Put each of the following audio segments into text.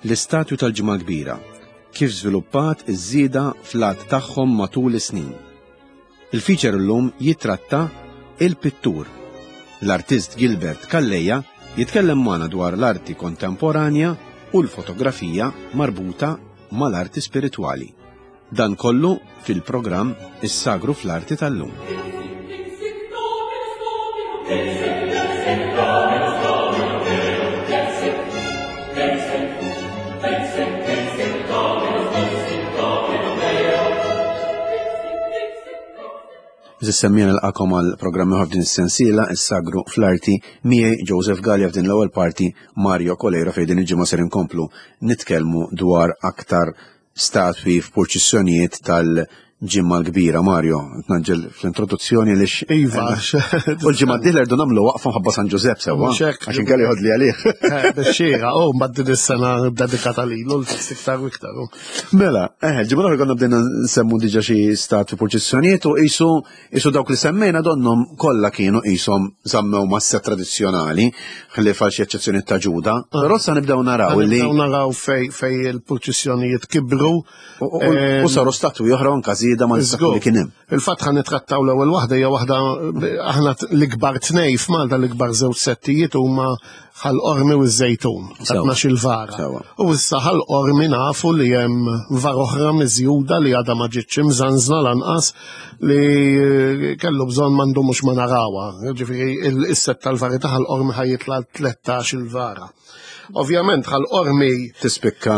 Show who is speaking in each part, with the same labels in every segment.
Speaker 1: l-istatju tal-ġimgħa kbira, kif żviluppat iż-żieda fl-att tagħhom matul is-snin. Il-feature llum jitratta il-pittur. L-artist Gilbert Calleja jitkellem magħna dwar l-arti kontemporanja u l-fotografija marbuta mal-arti spiritwali. Dan kollu fil-programm Is-Sagru fl-Arti tal-lum. Semmijana l-qakom għal-programmi f'din is-sensiela Is-Sagru fl-Arti miegħi Joseph Gallia f'din l-ewwel parti Mario Colera fejn din il-ġimgħa ser inkomplu nitkellmu dwar aktar statwi f'purċissjonijiet tal-ġimgħa l-kbira. Mario, tnaġġel fl-introduzzjoni li
Speaker 2: Iva.
Speaker 1: U l-ġimgħa d-dieħla rdu nagħmlu waqfa ħabba San Giuseppe sewwa. Għax inkelli jħodli għalih.
Speaker 2: Bexxiera, mbagħad din is-sena dedikata lilu iktar u iktar.
Speaker 1: Mela, ġimgħa l konna bdejna nsemmu diġà xi statwi purċissjonijiet u qisu dawk li semmejna donhom kollha kienu qishom żammew mas-set tradizzjonali ħlief għal xi eċċezzjoni ta' Ġuda. Però sa nibdew naraw li
Speaker 2: naraw fej il-purċissjonijiet kibru
Speaker 1: u saru statwi oħra anke żieda ma l-statwi li kien hemm.
Speaker 2: Il-fatt ħan nittrattaw l-ewwel waħda hija waħda aħna l-ikbar tnej f'Malta l-ikbar żewġ settijiet huma ħal-qormi u ż-żejtun ta' 12 vara. U issa ħal-qormi nafu li hemm var oħra miżjuda li għadha ma ġietx imżanżna lanqas li kellu bżonn m'għandu mhux ma narawha. Ġifieri is-sett tal-vari ta' ħal-qormi ħajjitla 13 vara. Ovvjament ħal-qormi tispikka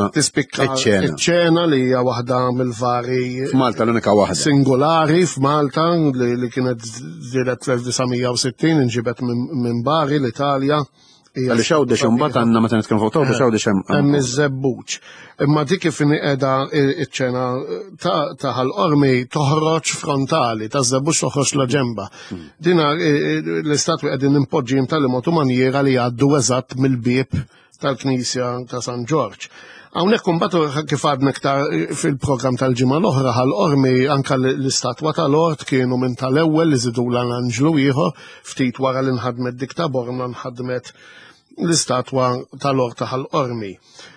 Speaker 2: iċ-ċena li hija waħda mill-vari
Speaker 1: f'Malta l-unika waħda
Speaker 2: singolari f'Malta li kienet żiedet fl-1960 inġibet minn Bari l-Italja.
Speaker 1: Għalli xawdex imbagħad għandna meta nitkellmu fuq tawba xawdex
Speaker 2: hemm iż-żebbuġ. Imma dik kif qiegħda iċ-ċena ta' ħal-qormi toħroġ frontali, ta' żebbuġ toħroġ la ġemba. Dina l-istatwi qegħdin impoġġijin tal-imod u manjera li għaddu eżatt mill-bieb tal-Knisja ta' San Ġorġ. Hawnhekk imbagħad kif għadna iktar fil-programm tal-ġimgħa l-oħra ħal-qormi anke l-istatwa tal-Ort kienu minn tal-ewwel li żidula l-Anġlu ieħor ftit wara li nħadmet dik ta' Borna nħadmet l-istatwa tal-Ort ta' ħal-qormi.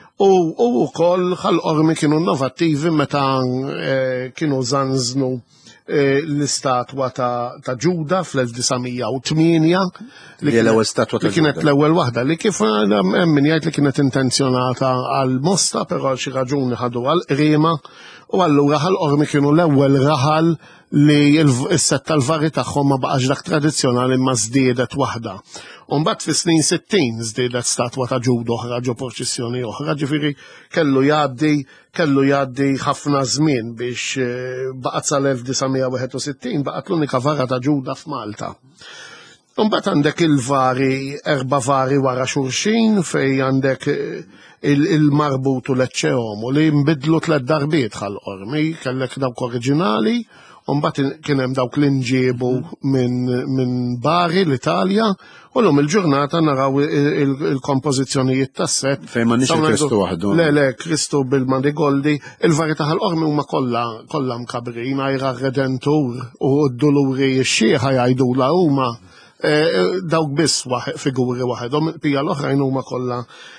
Speaker 2: U wkoll ħal-qormi kienu innovattivi meta kienu żanżnu l-istatwa ta' Ġuda fl-1908 li kienet l-ewwel waħda li kif hemm min jgħid li kienet intenzjonata għal Mosta però xi raġuni ħadu għal Qriema u allura ħal-qormi kienu l-ewwel raħal li s-sett tal-vari tagħhom ma baqax dak tradizzjonali ma żdiedet waħda. U mbagħad fis-snin 60 żdiedet statwa ta' Ġuda oħra ġo porċissjoni oħra, ġifieri kellu jgħaddi ħafna żmien biex baqgħet sal-1961 baqgħet l-unika vara ta' Ġuda f'Malta. Mbagħad għandek il-vari, 4 vari wara xulxin fejn għandek il-marbutu l-eċċeomu li nbidlu 3 darbiet ħal-qormi, kellek dawk oriġinali, u mbagħad kien hemm dawk li nġiebu minn Bari l-Italja, u llum il-ġurnata naraw il-kompożizzjonijiet tas-set.
Speaker 1: Fejn m'għandniex il-Kristu waħdu.
Speaker 2: Le, Kristu bil-Mandigoldi, il-vari ta' ħal-qormi huma kollha mkabrin, ajra Redentur u d-Duluri x-xieħa jgħidula huma dawk biss figuri waħedhom, pija l-oħrajn huma kollha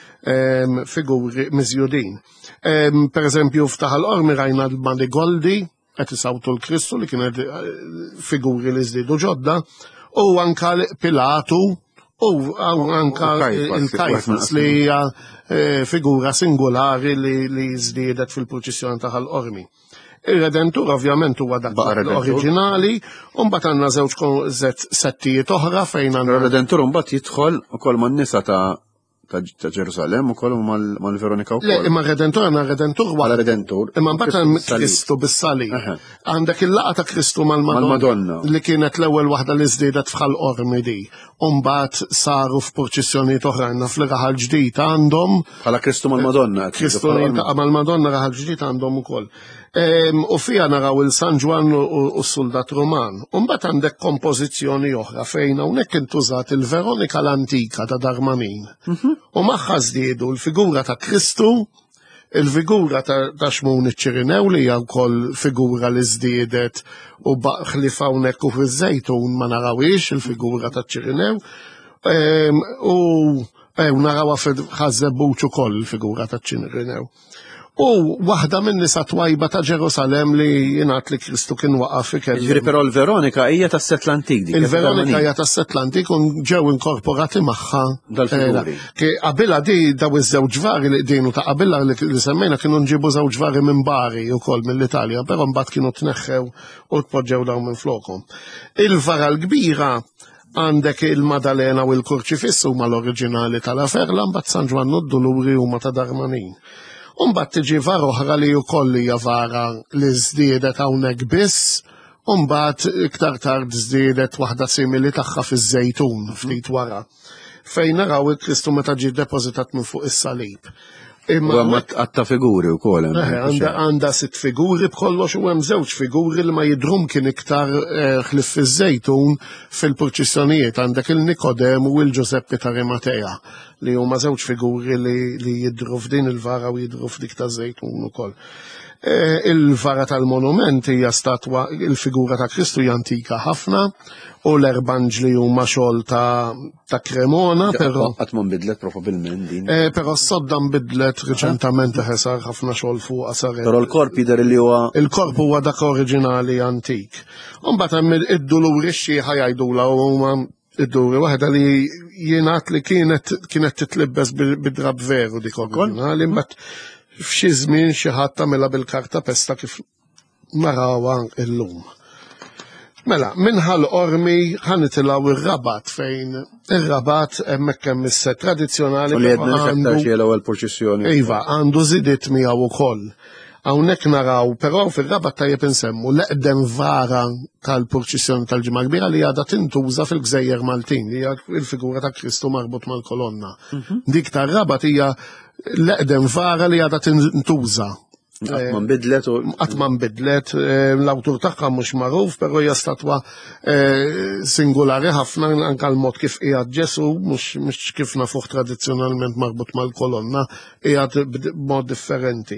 Speaker 2: figuri miżjudin. Per eżempju f'taħ l-qormi rajna l-Mandigoldi qed isawtu l-Kristu li kienet figuri li żdiedu ġodda u anka Pilatu u anka il-Kajfas li hija figura singolari li żdiedet fil-proċessjoni ta' l-qormi. Ir-Redentur ovvjament huwa dak l-oriġinali u mbagħad għandna żewġ settijiet oħra fejn għandna.
Speaker 1: Ir-Redentur mbagħad jidħol ukoll man-nisa ta' Ġerusalem ukoll mal-Veronika wkoll.
Speaker 2: Le, imma Redentur għandna Redentur wara.
Speaker 1: Redentur.
Speaker 2: Imma mbagħad hemm Kristu bis-salib. Għandek il-laqgħa ta' Kristu mal-Madonna li kienet l-ewwel waħda li żdiedet f'ħal-qormi di. U mbagħad saru f'purċissjonijiet oħrajn fl-raħal ġdid għandhom
Speaker 1: bħala Kristu mal-Madonna.
Speaker 2: Kristu mal-Madonna raħal ġdid għandhom ukoll. U fija naraw il-San Ġwan u s-Soldat Roman. U mbagħad għandek kompożizzjoni oħra fejn hawnhekk intużat il-Veronika l-Antika ta' Darmanin. U magħha żdiedu l-figura ta' Kristu, il-figura ta' Xmun iċ-Ċirinew li hija wkoll figura li żdiedet u ħlif hawnhekk u fiż-Żejtun ma narawhiex il-figura ta' Ċirinew. U narawa ħażebbuċ ukoll il-figura ta' ċinirinew. U waħda minn nisa twajba ta' Ġerusalem li jingħad li Kristu kien waqaf ikelli.
Speaker 1: Ġifieri però l-Veronika hija tas-Sett l-Antik dik.
Speaker 2: Il-Veronika hija tas-Sett l-Antik u ġew inkorporati magħha
Speaker 1: dal-figuri.
Speaker 2: Qabilha di daw iż-żewġ vari li qdienu ta' qabilha li semmejna kienu nġibu żewġ vari minn Bari wkoll mill-Italja, però mbagħad kienu tneħħew u tpoġġew dawn minn flokhom. Il-vara l-kbira għandek il-Madalena u l-Kurċifissu huma l-oriġinali tal-Aferla, mbagħad San Ġwannu d-Duluri huma ta' Darmanin. Umbat tiġi vara oħra li wkoll hija vara li żdiedet hawnhekk biss, umbat iktar tard żdiedet waħda simili tagħha fiż-Żejtun ftit wara. Fejn naraw il-Kristu meta ġie depożitat minn fuq is-salib.
Speaker 1: Imma għatta figuri wkoll.
Speaker 2: Għandha 6 figuri b'kollox u hemm żewġ figuri li ma jidhrum kien iktar ħlif fiż-Żejtun fil-proċissjonijiet għandek il-Nikodem u l-Ġuseppi ta' Rimatea li huma żewġ figuri li jidhru f'din il-vara u jidhru f'dik ta' Żejtun ukoll. Il-vara tal-monument hija statwa, il-figura ta' Kristu hija antika ħafna u l-erbanġli huma xogħol ta' Cremona, però
Speaker 1: qatt ma nbidlet probabbilment din.
Speaker 2: Però s-sodda nbidlet riċentament sar ħafna xogħol fuqha saret.
Speaker 1: Però l-korp jidher li huwa
Speaker 2: il-korp huwa dak oriġinali antik. U mbagħad hemm id-duluri xieħa jgħidula huma id-duri waħda li jingħad li kienet titlibbes bid-drab veru dik oriġinali, mbagħad f'xi żmien xi ħadd tagħmilha bil-karta pesta kif narawha illum. Mela, minħal ormi ħanitilgħu ir-Rabat fejn ir-Rabat hemmhekk hemm is-set tradizzjonali
Speaker 1: li qed niftaktar xi l-ewwel proċessjoni.
Speaker 2: Iva, għandu żidiet miegħu wkoll. Hawnhekk naraw, però fir-Rabat tajjeb insemmu l-eqdem vara tal-proċessjoni tal-Ġimgħa Kbira li għadha tintuża fil-Gżejjer Maltin, li hija l-figura ta' Kristu marbut mal-kolonna. Dik tar-Rabat hija l-eqdem vara li għadha tintuża.
Speaker 1: Qatt ma nbidlet, l-awtur tagħha mhux magħruf, però hija statwa singolari ħafna anke l-mod kif qiegħed Ġesu, mhux kif nafuh tradizzjonalment marbut mal-kolonna, qiegħed b'mod differenti.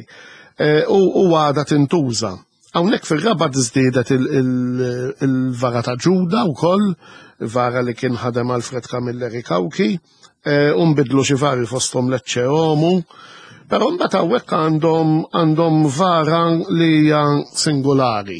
Speaker 1: U għadha tintuża. Hawnhekk fir-Rabat żdiedet il-vara ta' Ġuda wkoll, vara li kien ħadem Alfred Camilleri Kawki, u nbidlu xi vari fosthom l-Eċċeomu, però mbagħad hawnhekk għandhom vara li hija singolari.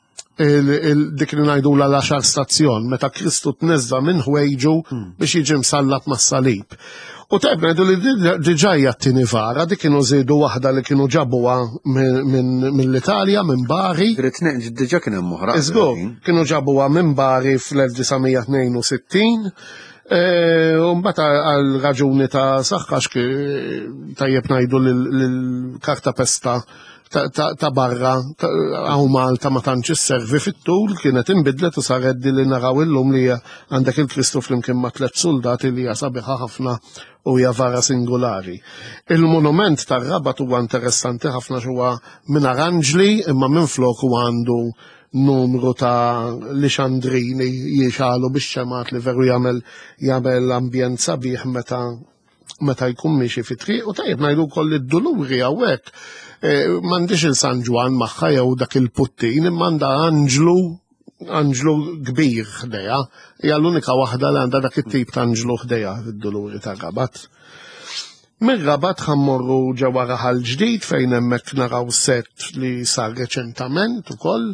Speaker 1: Dik li ngħidula l-10 stazzjon meta Kristu tneżża minn ħwejġu biex jiġi msallat mas-salib. U tebna ngħidu li diġà hija t-tieni vara, dik kienu żiedu waħda li kienu ġabuha mill-Italja minn Bari. Diġà kien hemm oħra.
Speaker 2: Iżgur, kienu ġabuha minn Bari fl-1962. Mbagħad għal raġuni ta' saħħax tajjeb ngħidu l-karta pesta ta' barra għaw Malta ma tantx isservi fit-tul kienet inbidlet u saret li naraw illum li għandek il-Kristu flimkien ma' 3 soldati li hija sabiħa ħafna u hija vara singolari. Il-monument tar-Rabat huwa interessanti ħafna huwa minn aranġli imma minn flok huwa għandu numru ta' lixandrini jiexalu biex ċemat li veru jagħmel ambjent sabiħ meta jkun miexi fit-triq u tajjeb ngħidu wkoll id-Duluri hawnhekk m'għandix il-San Ġwan magħha jew dak il-Puttin imma għandha anġlu kbir ħdejha, hija l-unika waħda li għandha dak it-tip ta' anġlu ħdejha fid-Duluri tar-Rabat. Mir-Rabat ħammorru ġewwa raħal ġdid fejn hemmhekk naraw set li sar reċentament ukoll.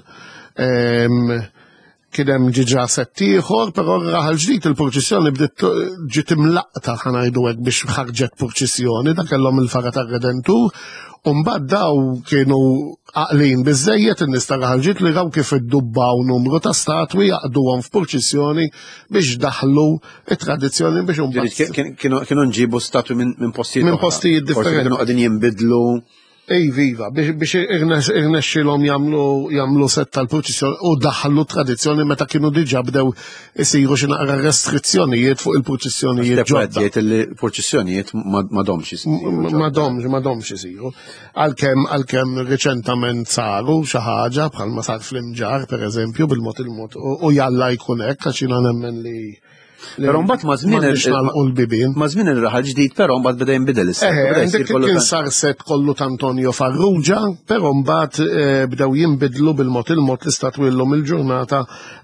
Speaker 2: Kien hemm ġiġa sett ieħor, però raħal ġdid il-proċessjoni bdiet ġiet imlaqta ħanajdu hekk biex ħarġet proċessjoni dak kellhom il-Fara tar-Redentur. U mbagħad daw kienu għaqlin biżżejjed in-nies ta' raħal ġdid li raw kif iddubbaw numru ta' statwi jaqduhom f'proċessjoni biex daħlu it-tradizzjoni biex
Speaker 1: kienu nġibu statwi minn postijiet
Speaker 2: differenti.
Speaker 1: Kienu qegħdin jinbidlu.
Speaker 2: Viva, biex irnexxilhom jagħmlu set tal-proċessjoni u daħlu tradizzjoni meta kienu diġà bdew isiru xi naqra restrizzjonijiet fuq il-proċessjonijiet ġodda.
Speaker 1: Jgħid il-proċessjonijiet m'għadhomx isiru.
Speaker 2: M'għadhomx isiru. Għalkemm riċentament saru xi ħaġa bħalma sar fl-Imġar pereżempju bil-mod u jalla jkun hekk għax jiena nemmen li
Speaker 1: Però mbagħad ma' żmien
Speaker 2: l-bibien.
Speaker 1: ma' żmien ir-raħal ġdid, però mbagħad beda jinbidel
Speaker 2: dik kien sarset kollu ta' Antonio Farrugia, però mbagħad bdew jinbidlu bil-mod l-istat willhom il-ġurnata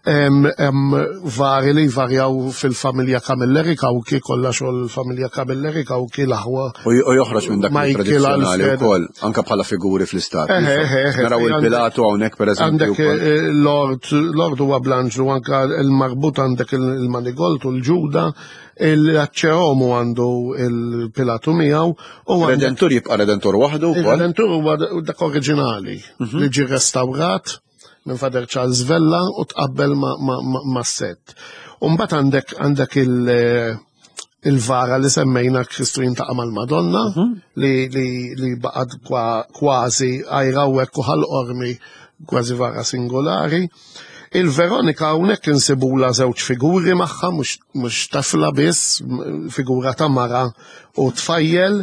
Speaker 2: vari li jvarjaw fil-familja Camilleri Kawki, kollha xogħol familja Camilleri Kawki l-aħwa.
Speaker 1: U joħroġ minn dak il-tradizzjonali wkoll, anke bħala figuri fl-istat. Naraw il-Pilatu hawnhekk pereżempju.
Speaker 2: Għandek Lord huwa Blanġu, anke il-marbut għandek il-Manigoltu, il-Ġuda, il-Aċċeomu għandu il-Pilatu miegħu.
Speaker 1: Redentur jibqa' Redentur waħdu wkoll.
Speaker 2: Il-Redentur huwa dak oriġinali li ġie restawrat minn Fader Charles Vella u tqabbel ma' set. U mbagħad għandek il-vara li semmejna Kristu jintaqa' mal-Madonna li baqgħet kważi għajrawek u ħal-qormi kważi vara singolari. Il-Veronika hawnhekk insibula żewġ figuri magħha mhux tafla biss, figura ta' mara u tfajjel.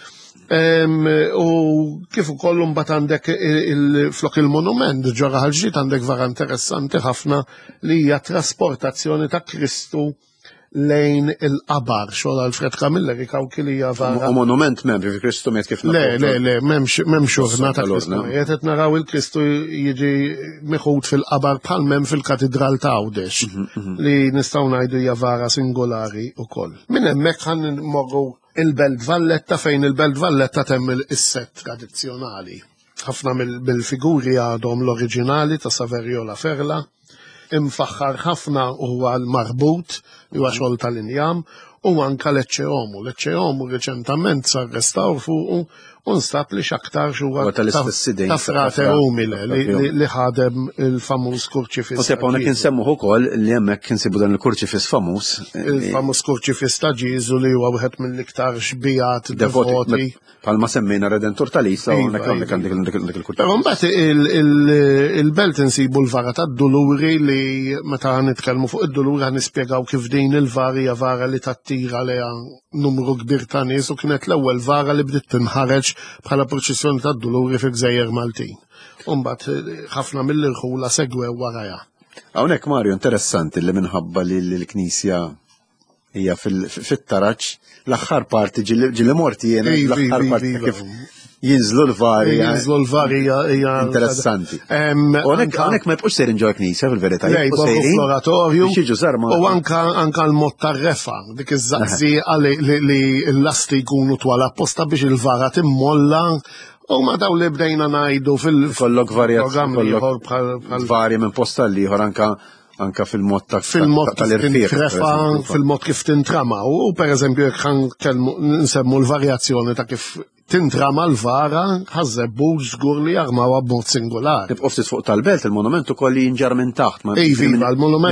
Speaker 2: U kif ukoll mbagħad għandek flok il-monument ġara ħalġiet għandek vara interessanti ħafna li hija trasportazzjoni ta' Kristu lejn il-qabar xogħol Alfred Camilleri Kawki li hija vara.
Speaker 1: U monument membri fi Kristu miet kif
Speaker 2: Le, m'hemmx urna ta' Kristu. Qed naraw il-Kristu jiġi meħud fil-qabar bħal m'hemm fil-Katedral ta' Għawdex li nistgħu ngħidu hija vara singolari wkoll. Minn hemmhekk ħanmorru il-Belt Valletta fejn il-Belt Valletta temm is-set tradizzjonali. Ħafna mill-figuri għadhom l-oriġinali ta' Saverio La Ferla, imfaħħar ħafna huwa l-marbut li huwa xogħol tal-injam u anke l-Eċċeomu. L-Eċċeomu riċentament sar restawr fuqu u nstab li x'aktar huwa ta' Frate Umile li ħadem il-famuż kurċifiss.
Speaker 1: U sepp hawnhekk insemmuh ukoll li hemmhekk insibu dan il-kurċifiss famuż.
Speaker 2: Il-famuż kurċifiss ta' Ġieżu li huwa wieħed mill-iktar xbijat devoti.
Speaker 1: Palma semmejna Redentur tal-Isla u għandek il-kurċifiss.
Speaker 2: Però mbagħad il-Belt insibu l-vara tad-Duluri li meta nitkellmu fuq id-Duluri ħanispjegaw kif din il-vara hija vara li tattira leha numru kbir ta' nies u kienet l-ewwel vara li bdiet tinħareġ bħala proċessjoni tad-Duluri fil-Gżejjer Maltin. U mbagħad ħafna mill-irħula segwew warajha.
Speaker 1: Hawnhekk Mario interessanti li minħabba li l-Knisja hija fit-taraġġ l-aħħar parti ġili morti jiena l-aħħar parti kif jinżlu l-vari.
Speaker 2: Jinżlu l-vari hija
Speaker 1: interessanti. U hawnhekk ma jibqgħux sejrin ġew Knisja fil-verità.
Speaker 2: L-oratorju u anke l-mod tar-refa dik iż-żaqżieqa li l-lasti jkunu twal apposta biex il-vara timmolla. U ma daw li bdejna ngħidu
Speaker 1: kollok varji minn posta l-ieħor anka fil-mod tal-irfiq.
Speaker 2: Fil-mod kif tintrama. U pereżempju jekk nsemmu l-varjazzjoni ta' kif tintrama l-vara ħażebbu żgur li jarmawa b'mod singolari.
Speaker 1: Tibqa' ftit fuq tal-Belt il-monument ukoll jinġar minn taħt.
Speaker 2: Iva, l-monument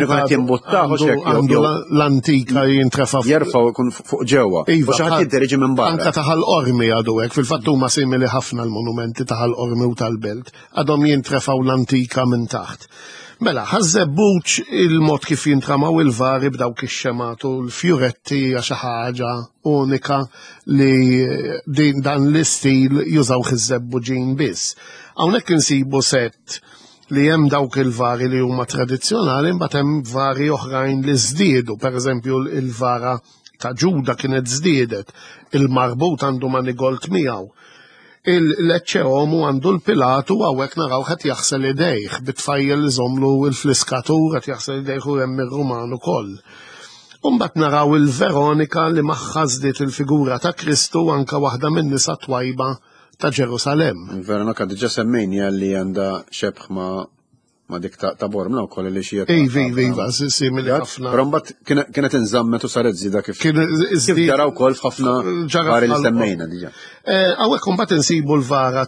Speaker 2: għandu l-antika jintrefa'
Speaker 1: jerfa' jkun fuq ġewwa. U xi ħadd jidher jiġi minn barra.
Speaker 2: Anke taħal-qormi għadu hekk, fil-fatt huma simili ħafna l-monumenti taħal-qormi u tal-Belt. Għadhom jintrefgħu l-antika minn taħt. Mela, ħażebbuċ il-mod kif jintramaw il-vari b'dawk ix-xematu l-fjuretti xi ħaġa unika li dan l-istil jużaw ħiż-żebbuġin biss. Hawnhekk insibu set li hemm dawk il-vari li huma tradizzjonali mbagħad hemm vari oħrajn li żdiedu, pereżempju il-vara ta' Ġuda kienet żdiedet, il-marbut għandu manigolt miegħu. L-Eċċeomu għandu l-Pilatu għawek naraw ħat jaħsel idejh, bitfajjel iżomlu il-fliskatur ħat jaħsel idejh u hemm ir-Ruman ukoll. Umbat naraw il-Veronika li maħħazdiet il-figura ta' Kristu anka waħda minn nisa twajba ta' Ġerusalem.
Speaker 1: Il-Veronika diġà semmejni li għandha xebħ ma dik ta' Bormla wkoll li xi
Speaker 2: Iva, simili ħafna.
Speaker 1: Però mbagħad kienet inżammet u saret żieda kif taraw wkoll f'ħafna vari li semmejna diġà.
Speaker 2: Hawnhekk imbagħad insibu l-vara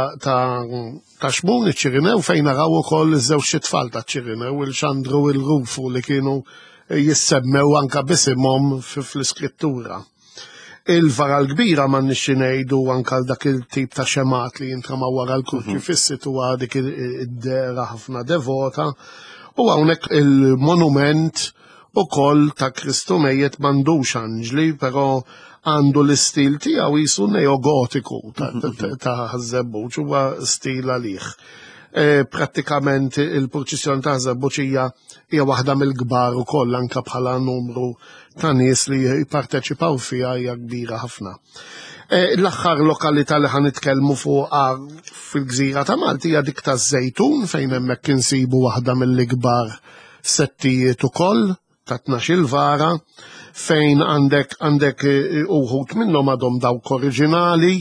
Speaker 2: ta' Xmun iċ-Ċirinew fejn naraw ukoll iż-żewġ tfal ta' Ċirinew, il-Xandru u l-Rufu li kienu jissemmew anke bisimhom fl-iskrittura. Il-vara l-kbira ma nixxi ngħidu anke dak il-tip ta' xemat li jintramaw wara l-kurċifissi huwa dik id-dera ħafna devota u hawnhekk il-monument ukoll ta' Kristu mejjed m'għandux anġli, però għandu l-istil tiegħu jisu neogotiku ta' ħażebbuġ huwa stil għalih. prattikament il-proċessjoni ta' Żebbuġ hija waħda mill-kbar ukoll anke bħala numru ta' nies li jipparteċipaw fiha hija kbira ħafna. L-aħħar lokalità li ħanitkellmu fuqha fil-Gżira ta' Malti hija dik taż-Żejtun fejn hemmhekk insibu waħda mill-ikbar settijiet ukoll ta' 12 vara fejn għandek uħut minnhom għadhom dawk oriġinali,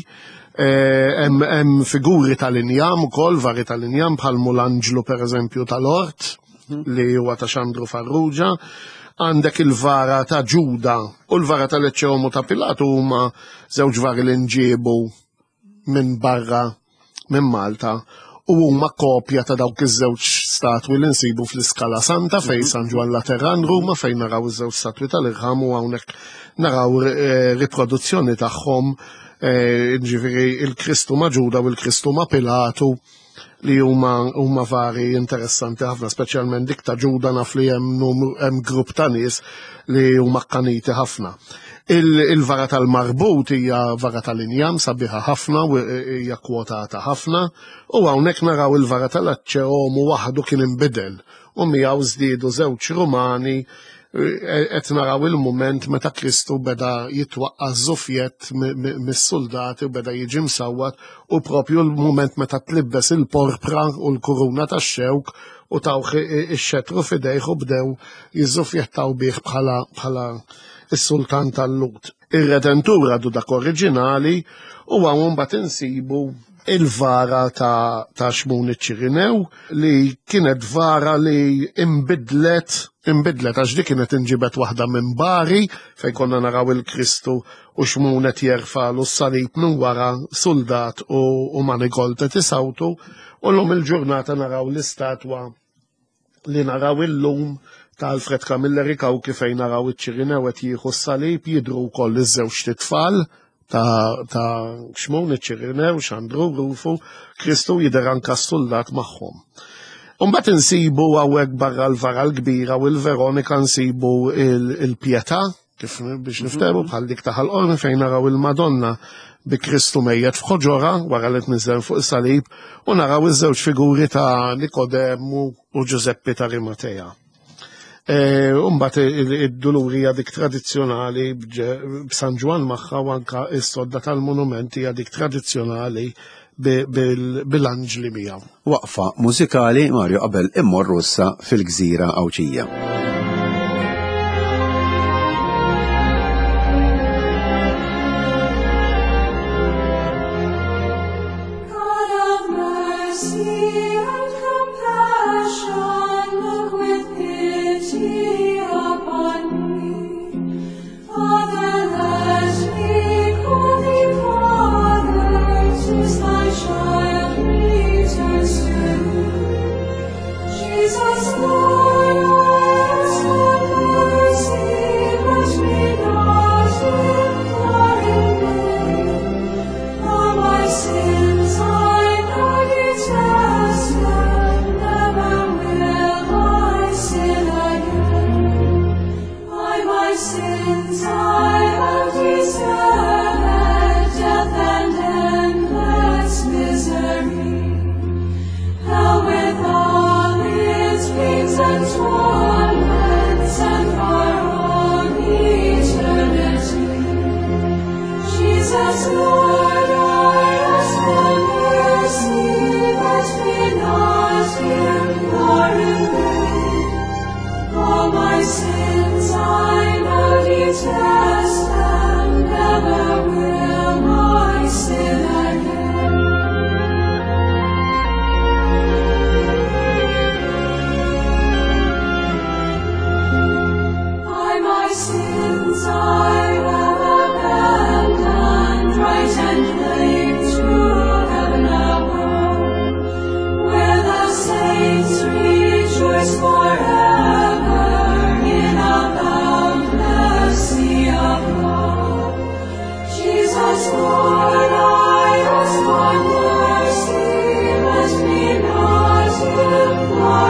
Speaker 2: hemm figuri tal-injam ukoll, vari tal-injam bħal Mulangelo pereżempju tal-Ort li huwa ta' Xandru Farrugia, għandek il-vara ta' Ġuda u l-vara tal-Eċċeomu ta' Pilatu huma żewġ vari li nġiebu minn barra minn Malta u huma kopja ta' dawk iż-żewġ statwi li nsibu fl-Iskala Santa fejn San Ġwan Lateran Ruma fejn naraw iż-żewġ statwi tal-Irħam u hawnhekk naraw riproduzzjoni tagħhom, ġifieri il-Kristu ma' Ġuda u l-Kristu ma' Pilatu li huma vari interessanti ħafna, speċjalment dik ta' Ġuda naf li hemm grupp ta' nies li huma kkaniti ħafna. Il-vara tal-Marbut hija vara tal-injam sabiħa ħafna u hija kwotata ħafna u hawnhekk naraw il-vara tal-Eċċeomu waħdu kien inbidel u miegħu żdiedu żewġ Rumani qed naraw il-mument meta Kristu beda jitwaqqas żuffjett mis-soldati u beda jiġi msawwat u propju l-mument meta tlibbes il-porpra u l-kuruna tax-xewk u tawħ ix-xettru f'idejh u bdew jiżżuffjettaw bih bħala is-Sultan tal-Lut. Ir-Redentur għadu dak oriġinali u hawn mbagħad insibu il-vara ta' Xmun iċ-Ċirinew li kienet vara li imbidlet għax dik kienet inġibet waħda minn Bari fejn konna naraw il-Kristu u Xmun qed jerfa'lu s-salib minn wara soldat u Manigold qed isawtu u llum il-ġurnata naraw l-istatwa li naraw illum ta' Alfred Camilleri Kawki fejn naraw iċ-Ċirinew qed jieħu s-salib jidhru wkoll iż-żewġ titfal ta' Xmun iċ-Ċirinew, Xandru Rufu, Kristu jidher anke s-soldat magħhom. Mbagħad insibu hawnhekk barra l-vara l-kbira u l-Veronika nsibu il-Pjetà kif biex niftehmu bħal dik ta' ħal-Qormi fejn naraw il-Madonna bi Kristu mejjed f'ħoġora wara li tniżel fuq is-salib u naraw iż-żewġ figuri ta' Nikodemu u Ġuseppi ta' Rimatea. Mbagħad id-duluri hija dik tradizzjonali b'San Ġwan magħha u anke s-sodda tal-monumenti hija dik tradizzjonali bil-anġli miegħu.
Speaker 1: Waqfa mużikali Mario qabel immorru issa fil-Gżira Awċija.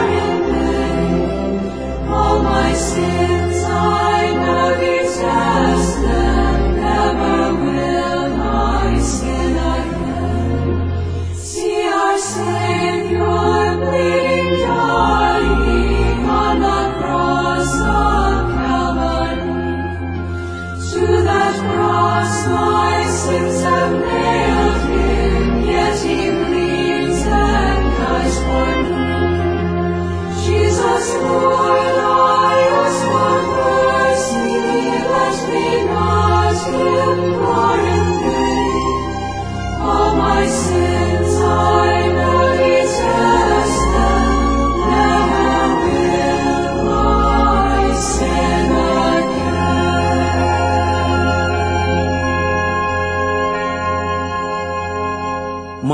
Speaker 3: All my sins I know you tell.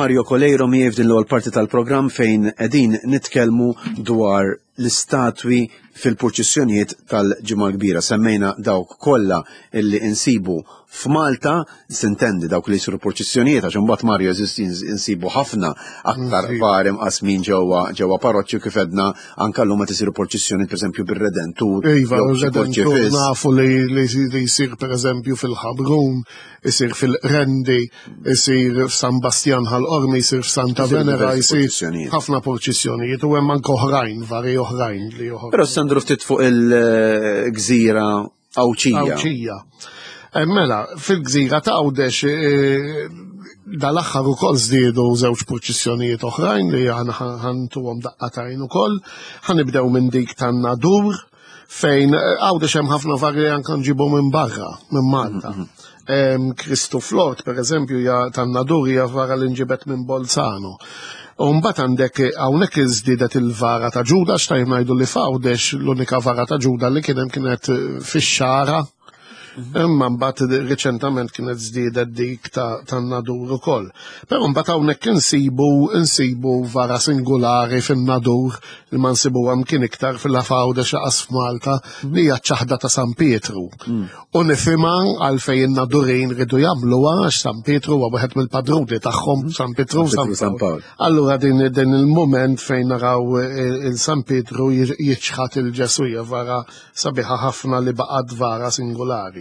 Speaker 1: Mario Colejro miegħi f'din l-ewwel parti tal-programm fejn qegħdin nitkellmu dwar l-istatwi fil-purċissjonijiet tal-ġimgħa l-kbira. Semmejna dawk kollha illi insibu f'Malta, sintendi dawk li jsiru purċissjonijiet għax imbagħad Mario insibu ħafna aktar vari mqasmin ġewwa paroċċju kif edna anke llum qed isiru purċissjonijiet pereżempju bir-Redentur.
Speaker 2: Iva, ir-Redentur nafu li jsir pereżempju fil-Ħabrun, isir fil-Rendi, isir f'San Bastjan ħal-Qormi, isir f'Santa Venera, isir ħafna purċissjonijiet u hemm anke oħrajn, vari oħrajn li joħorġu.
Speaker 1: Però sandru ftit fuq il-gżira Awċija.
Speaker 2: Mela, fil-gżira ta' Għawdex dal-aħħar ukoll żdiedu żewġ purċissjonijiet oħrajn li ħantuhom daqqatajn ukoll. Ħanibdew minn dik tan-Nadur fejn Għawdex hemm ħafna varji anke nġibu minn barra, minn Malta. Kristu Flort, pereżempju, tan-Nadur hija vara li nġibet minn Bolzano. Mbagħad għandek hawnhekk iżdiedet il-vara ta' Ġuda x'tajn ngħidu li f'Għawdex l-unika vara ta' Ġuda li kienet fix-Xara. Imma mbagħad riċentament kienet żdiedet dik tan-Nadur ukoll. Però mbagħad hawnhekk insibu vara singolari fin-Nadur li ma nsibuha kien iktar fil-Għawdex aqas f'Malta li hija ċ-ċaħda ta' San Pietru. U nifhimha għalfejn in-Nadurin ridu jagħmluha għax San Pietru huwa wieħed mill-padruni tagħhom San Pietru u San Pawl. Allura din il-mument fejn naraw il-San Pietru jiċħat il-Ġeswija vara sabiħa ħafna li baqgħet vara singolari.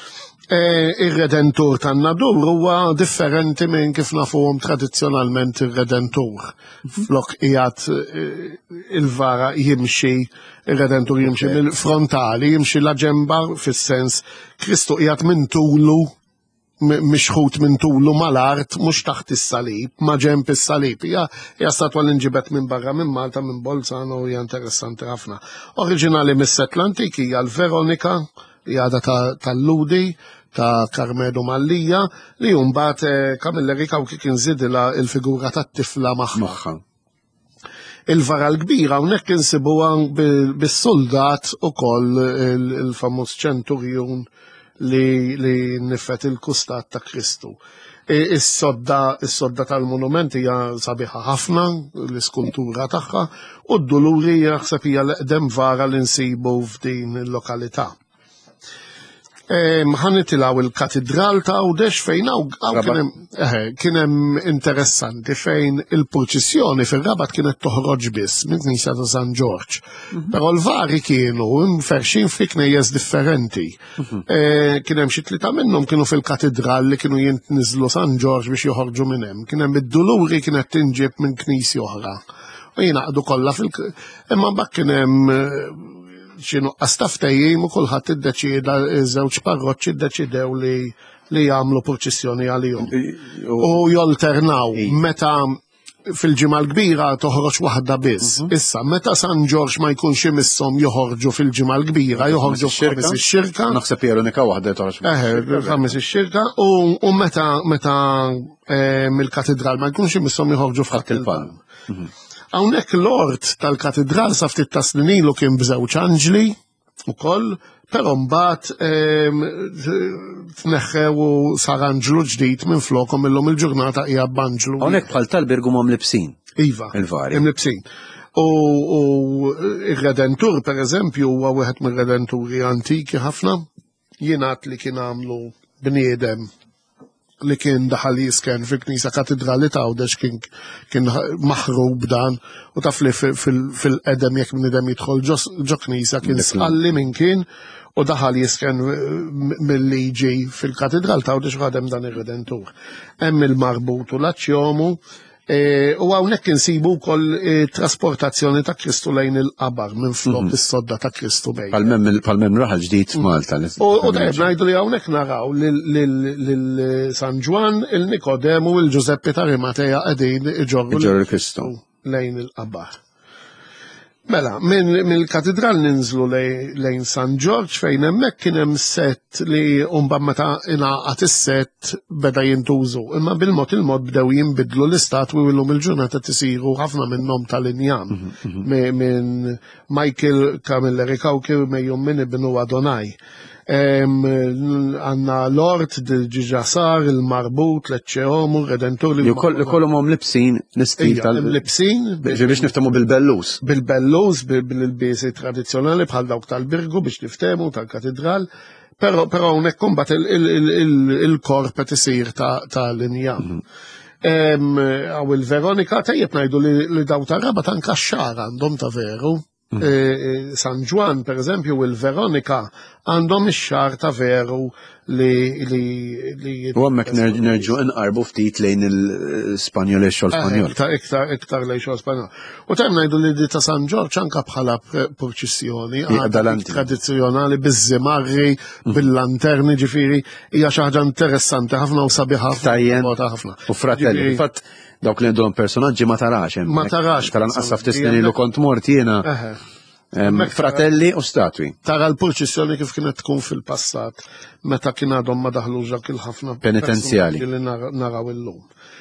Speaker 2: Ir-Redentur tan-Nadur huwa differenti minn kif nafuhom tradizzjonalment ir-Redentur. Flok qiegħed il-vara jimxi, ir-Redentur jimxi mill-frontali, jimxi l-ġemba fis-sens Kristu qiegħed minn tulu, mixħut minn tulu mal-art, mhux taħt is-salib, ma' ġenb is-salib. Hija statwa li nġibet minn barra minn Malta, minn Bolzano, hija interessanti ħafna. Oriġinali mis-Sett l-Antik hija l-Veronika, li għada tal-Ludi, ta' Karmedu Mallija, li mbagħad Kamilleri Kawki kien żidilha il-figura tat-tifla magħha. Il-vara l-kbira hawnhekk insibuha bis-soldat ukoll il-famuż ċenturjun li nifet il-kustat ta' Kristu. Is-sodda tal-monumenti hija sabiħa ħafna, l-iskultura tagħha, u d-duluri jaħseb hija l-eqdem vara li nsibu f'din il-lokalità. Ħanitilaw il-katedral ta' Għawdex fejn kien hemm interessanti fejn il-purċissjoni fir-Rabat kienet toħroġ biss minn Knisja ta' San Ġorġ. Però l-vari kienu mferxin fi knejjes differenti. Kien hemm xi tlieta minnhom kienu fil-katedral li kienu jintniżlu San Ġorġ biex joħorġu minn hemm. Kien hemm id-duluri kienet tinġib minn knisji oħra. U jingħaqdu kollha imma mbagħad kien hemm xinu għastaftejjim u kullħat id-deċida, iż-żewġ parroċċi id-deċidew li jagħmlu purċissjoni għalihom. U jolternaw meta fil-ġimgħa l-kbira toħroġ waħda biss. Issa meta San Ġorġ ma jkunx imisshom joħorġu fil-ġimgħa l-kbira, joħorġu f'ħames ix-xirka.
Speaker 1: Naħseb Jeronika waħda toħroġ
Speaker 2: ħames ix-xirka u meta mill-katedral ma jkunx imisshom joħorġu f'ħadd il-palm. Hawnhekk l-ort tal-katedral sa ftit ta' snin ilu kien b'żewġ anġli ukoll, però mbagħad tneħħew u sar anġlu ġdid minn flokhom illum il-ġurnata hija b'anġlu.
Speaker 1: Hawnhekk bħal tal-Bergum hemm libsin.
Speaker 2: Iva, hemm libsin. U ir-Redentur pereżempju huwa wieħed mir-Redenturi antiki ħafna, jingħad li kien għamlu bniedem li kien daħal jisken fil-Knisja Katedrali ta' Għawdex kien maħrub dan u taf li fil-qedem jekk bniedem jidħol ġo Knisja kien sqalli minn kien u daħal jisken mill-liġi fil-Katedral ta' Għawdex għadem dan ir-Redentur. Hemm il-marbut u l-aċjomu u hawnhekk insibu wkoll trasportazzjoni ta' Kristu lejn il-qabar minn flok is-sodda ta' Kristu bejn.
Speaker 1: Pal-mem raħal ġdid Malta.
Speaker 2: U tajb ngħidu li hawnhekk naraw lil San Ġwan, il-Nikodemu, il-Ġużeppi ta' Rimateja qegħdin iġorru
Speaker 1: Kristu
Speaker 2: lejn il-qabar. Mela, mill-katedral ninżlu lejn San Ġorġ fejn hemmhekk kien hemm sett li mbagħad meta ingħaqad is-sett beda jintużu. Imma bil-mod bdew jinbidlu l-istatwi u llum il-ġurnata tisiru ħafna minnhom tal-injam minn Michael Camilleri Kawki mejjum minn ibnu Adonai. Għanna l-ort, ġiġasar, il-marbut, l-ċeomu, redentur li
Speaker 1: kollhom hom libsin l-istil
Speaker 2: libsin
Speaker 1: biex niftemu bil-bellus.
Speaker 2: Bil-bellus, bil-biesi tradizjonali bħal dawk tal-Birgu biex niftemu tal-katedral, pero hawnhekk kumbat il-korp qed isir tal-injam. Għaw il-Veronika tajjeb ngħidu li daw ta' Rabat anka x-xahar għandhom ta' veru. San Juan, per eżempju, il-Veronika għandhom ix-xahar ta' veru li
Speaker 1: U għammek nerġu inqarbu ftit lejn il-Spanjol xol Spanjol.
Speaker 2: Iktar lejn xol Spanjol. U tajm ngħidu li ta' San Ġorġ anka bħala proċissjoni tradizzjonali biż-żimarri, bil-lanterni ġifieri, hija xi ħaġa interessanti ħafna u sabiħa ħafna.
Speaker 1: U fratelli, fatt dawk li għandhom personaġġi ma tarax hemm.
Speaker 2: Ma tarax.
Speaker 1: Tal-anqas f'tisni li kont mort jiena. Fratelli u statwi.
Speaker 2: Tara l-proċessjoni kif kienet tkun fil-passat, meta kien għadhom ma daħluġa il-ħafna
Speaker 1: penitenzjali
Speaker 2: li naraw illum.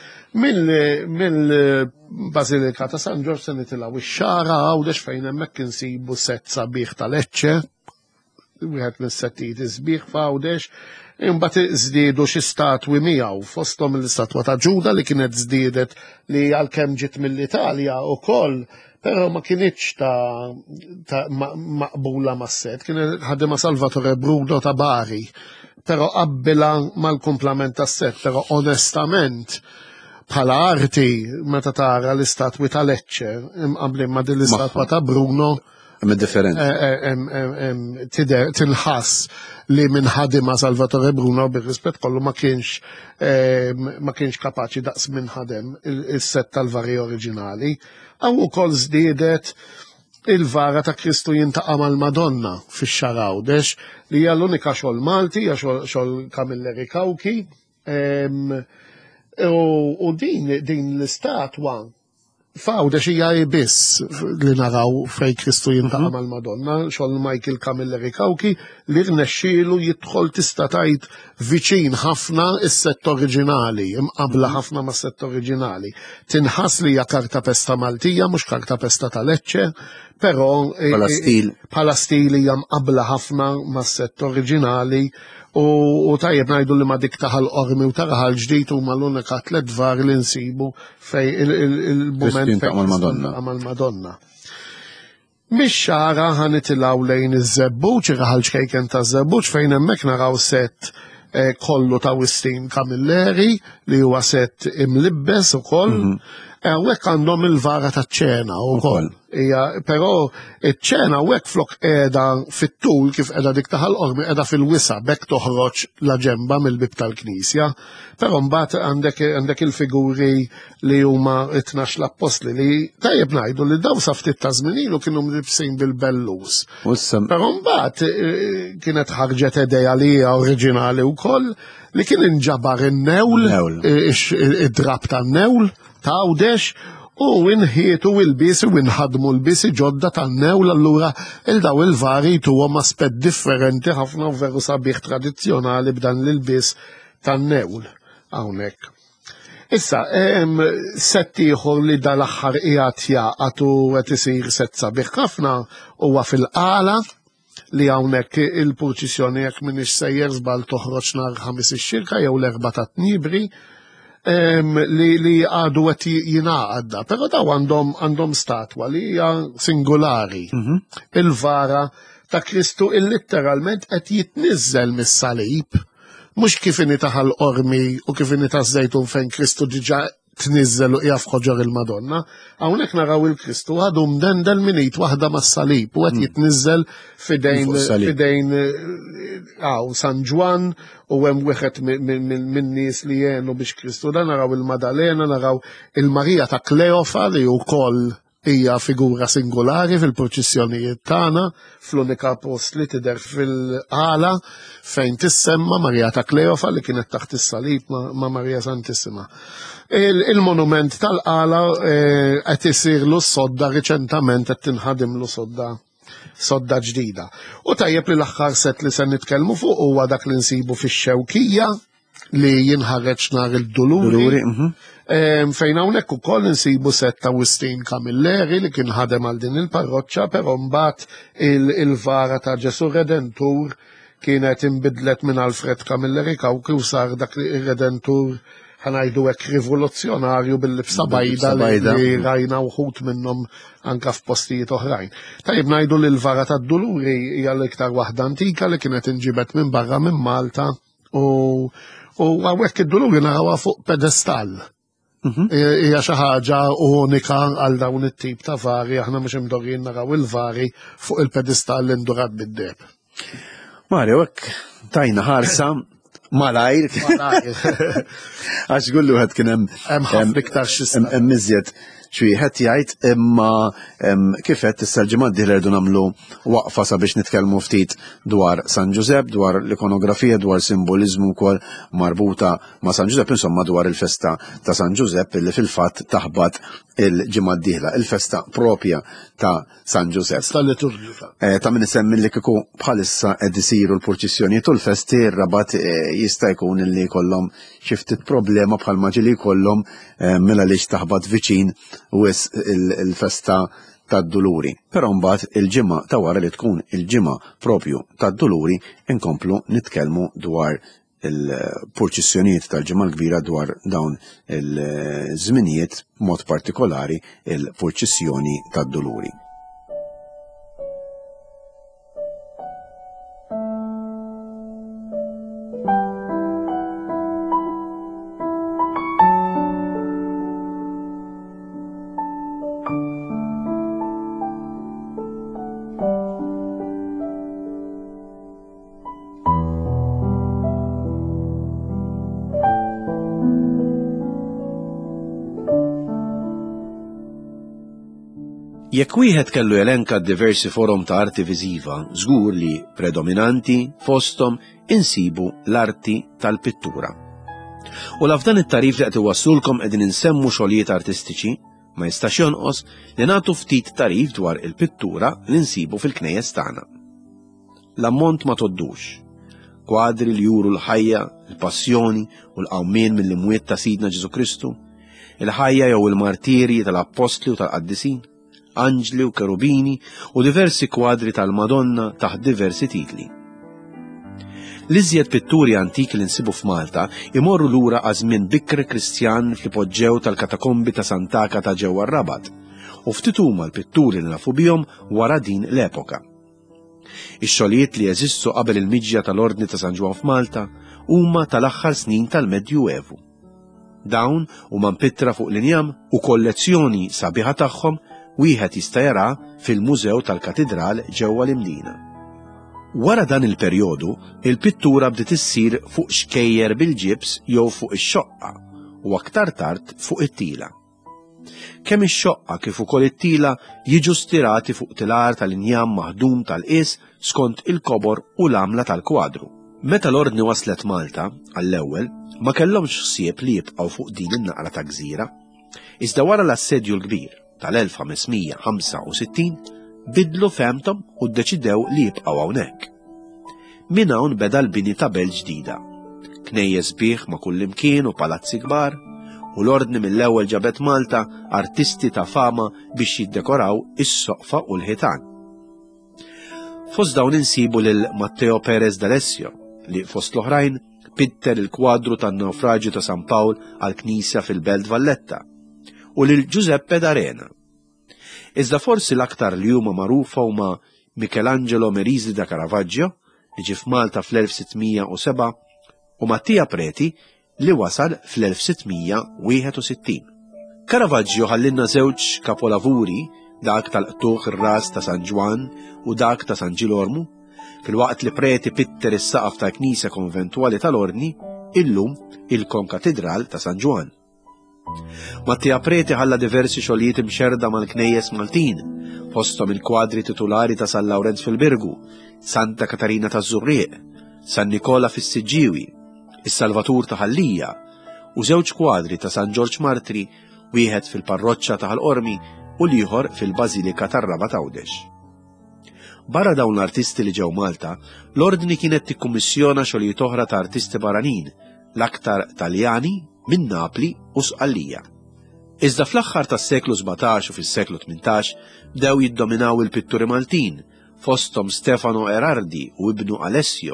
Speaker 2: Mill-Basilika ta' San Ġorġ se nitilgħu ix-xara għawdex fejn hemmhekk insibu set sabiħ tal-Eċċe, wieħed mis-settijiet isbieħ f'għawdex. Imbagħad żdiedu xi statwi miegħu fosthom l-istatwa ta' Ġuda li kienet żdiedet li għalkemm ġiet mill-Italja wkoll, però ma kienitx ta' maqbula mas-set, kien ħadima Salvatore Bruno ta' Bari, però qabbila mal-kumplament tas-set, però onestament bħala arti meta tara l-istatwi tal-Eċċe imqablin ma' din l-istatwa ta' Bruno tinħass li minn ħadima Salvatore Bruno bir-rispett kollu ma kienx kapaċi daqs minn ħadem is-set tal-vari oriġinali. Għaw ukoll żdiedet il-vara ta' Kristu jintaqa' mal-Madonna fix-Xarawdex li hija l-unika xogħol Malti, hija xogħol Camilleri Kawki, u din l-istatwa f'Għawdex hija biss li naraw fejn Kristu jintaqa' mal-Madonna, xogħol Michael Camilleri Kawki li rnexxielu jidħol tista' tgħid viċin ħafna is-sett oriġinali, imqabbla ħafna mas-sett oriġinali. Tinħass li hija karta pesta Maltija mhux karta pesta tal-Eċċe, però bħala stil hija mqabbla ħafna mas-sett oriġinali. U tajjeb ngħidu li ma dik taħal qormi u taraħal ġdid huma l-unika tliet var li nsibu fej il-mument mal-Madonna. Mix-xara ħanitilgħu lejn iż-żebbuġ, iraħal ċkejken ta' żebbuġ fejn hemmhekk naraw sett kollu ta' Wistin Camilleri li huwa sett imlibbes ukoll. Għawek għandhom il-vara ta' ċena u koll. Pero ċena għawek flok edha fit-tul kif edha dik taħal ormi edha fil-wisa bekk toħroġ la ġemba mill-bib tal-knisja. Pero mbagħad għandek il-figuri li huma 12 l-apostli li tajjeb ngħidu li daw sa ftit ta' żminilu kienu mlibsin bil-bellus. Pero mbagħad kienet ħarġet edeja li hija oriġinali wkoll li kien inġabar in-newl, id-drab tan-newl ta' Għawdex u inħietu il-bisi u inħadmu l-bisi ġodda tan-newl allura il-daw il-vari tuhom aspett differenti ħafna u veru sabiħ tradizzjonali b'dan l-bis tan-newl hawnhekk. Issa, sett ieħor li dal-aħħar qiegħed jaqgħu qed isir sett sabiħ ħafna huwa fil-Qala li hawnhekk il-purċissjoni jekk m'iniex sejjer żball toħroġ nhar ħamis ix-xirka jew l-4 ta' Tniebri. Li għadu għet jinaqadda, pero daw għandhom statwa li hija singolari. Il-vara ta' Kristu il-literalment għet jitnizzel mis-salib, mux kifini taħal ormi u kifini ta' żejtun fejn Kristu diġa tnizzel u jaf ħoġor il-Madonna, għawnek naraw il-Kristu għadu mdendel minit wahda ma' salib u għet jitnizzel fidejn San Juan u għem wieħed minn nies li jenu biex Kristu da naraw il-Madalena, naraw il-Marija ta' Kleofa li u koll hija figura singolari fil-proċissjonijiet tagħna, fl-unika post li tidher fil-Qala fejn tissemma Marija ta' Kleofa li kienet taħt is-salib ma' Marija Santissima. Il-monument tal-Qala qed isirlu s-sodda riċentament qed tinħadimlu sodda ġdida. U tajjeb li l-aħħar set li se nitkellmu fuq huwa dak li nsibu fix-Xewkija li jinħarreġ nhar il-Duluri. Fejn hawnhekk ukoll insibu set ta' Wistin Camilleri li kien ħadem għal din il-parroċċa, però mbagħad il-vara ta' Ġesu Redentur kienet imbidlet minn Alfred Camilleri Kawki u sar dak li ir-Redentur ħanajdu hekk rivoluzzjonarju bil-libsa bajda li rajna uħut minnhom anka f'postijiet oħrajn. Tajib ngħidu li l-vara tad-Duluri hija l-iktar waħda antika li kienet inġibet minn barra minn Malta u hawnhekk id-Duluri narawha fuq pedestal. Hija xi ħaġa unika għal dawn it-tip ta' vari, aħna mhux imdorrin naraw il-vari fuq il-pedestal li ndurat bid-deb.
Speaker 1: Mario, hekk tajna ħarsa malajr. Għax gullu għed kien hemm
Speaker 2: iktar xisna.
Speaker 1: Hemm miżjed xwieħed jgħid imma kif qed issa l-ġimgħa d-dieħla rridu nagħmlu waqfa sabiex nitkellmu ftit dwar San Giuseppe, dwar l-ikonografija, dwar simboliżmu wkoll marbuta ma' San Giuseppe, insomma dwar il-festa ta' San Giuseppe li fil-fatt taħbad il-ġimgħa d-dieħla, il-festa propja ta' San Giuseppe.
Speaker 2: Tal-liturġja.
Speaker 1: Ta' min isemmi li kieku bħalissa qed isiru l-purċissjonijiet u l-festi r-rabat jista' jkun illi jkollhom xi ftit problema bħalma ġieli jkollhom mela lix taħbad viċin u il-festa tad-Duluri. Però mbagħad il-ġimgħa ta' wara li tkun il-ġimgħa propju tad-Duluri inkomplu nitkellmu dwar il-purċissjonijiet tal-ġimgħa l-kbira dwar dawn il-żminijiet b'mod partikolari il-purċissjoni tad-Duluri. Jekk wieħed kellu jelenka diversi forum ta' arti viżiva, żgur li predominanti fosthom insibu l-arti tal-pittura. U f'dan it-tarif li qed iwassulkom qegħdin insemmu xogħlijiet artistiċi, ma jistax jonqos li nagħtu ftit tarif dwar il-pittura li nsibu fil-knejjes tagħna. L-ammont ma toddux. Kwadri li juru l-ħajja, il-passjoni u l-qawmien mill-imwiet ta' Sidna Ġesu Kristu, il-ħajja jew il-martirji tal-Apostli u tal-Qaddisin, anġli u kerubini u diversi kwadri tal-Madonna taħt diversi titli. L-iżjed pitturi antiki li nsibu f'Malta imorru lura għażmien bikri Kristjan fl-ipoġġew tal-katakombi ta' Sant'Agata ta' ġewwa r-Rabat u ftit huma l-pitturi li nafu bihom wara din l-epoka. Ix-xogħlijiet li jeżistu qabel il-miġja tal-Ordni ta' San Ġwan f'Malta huma tal-aħħar snin tal-Medju Evu. Dawn huma mpittra fuq linjam u kollezzjoni sabiħa tagħhom wieħed jista' jara fil-Mużew tal-Katedral ġewwa l-Imdina. Wara dan il-perjodu, il-pittura bdiet issir fuq xkejjer bil-ġibs jew fuq ix-xoqqa u aktar tard fuq it-tila. Kemm ix-xoqqa kif ukoll it-tila jiġu stirati fuq tilar tal-injam maħdum tal-qis skont il-kobor u l-għamla tal-kwadru. Meta l-Ordni waslet Malta għall-ewwel ma kellhomx ħsieb li jibqgħu fuq din in-naqra ta' gżira, iżda wara l-assedju l-kbir tal-1565 bidlu femtom u ddeċidew li jibqgħu hawnhekk. Minn hawn beda l-bini ta' belt ġdida, knejjes sbieħ ma' kullimkien u palazzi kbar, u l-Ordni mill-ewwel ġabet Malta artisti ta' fama biex jiddekoraw is-soqfa u l-ħitan. Fost dawn insibu lil Matteo Perez d'Alessio li fost l-oħrajn pitter il-kwadru tan-nawfraġġju ta' San Pawl għall-Knisja fil-Belt Valletta u lil Giuseppe d'Arena. Iżda forsi l-aktar li huma magħrufa huma Michelangelo Merisi da Caravaggio li ġie f'Malta fl-1607 u Mattia Preti li wasal fl-1661. Caravaggio ħallinna żewġ kapolavuri, dak tal-qtuħ ir-ras ta' San Ġwan u dak ta' San Ġilormu, filwaqt li Preti pitter is-saqaf ta' Knisja Konventwali tal-Ordni, illum il-Konkatedral ta' San Ġwan. Mattia Preti ħalla diversi xogħlijiet imxerda mal-knejjes Maltin, fosthom il-kwadri titolari ta' San Lawrenz fil-Birgu, Santa Katarina ta' Żurrieq, San Nikola fis-Siġġiewi, is-Salvatur ta' Ħallija u żewġ kwadri ta' San Ġorġ Martri, wieħed fil-parroċċa ta' Ħalqormi u l-ieħor fil-Bażilika tar-Rabat Għawdex. Barra dawn l-artisti li ġew Malta, l-Ordni kienet tikkummissjona xogħlijiet oħra ta' artisti barranin, l-aktar Taljani minn Napli u Sqallija. Iżda fl-aħħar tas-seklu 17 u fis-seklu 18 bdew jiddominaw il-pitturi Maltin, fosthom Stefano Erardi u ibnu Alessio,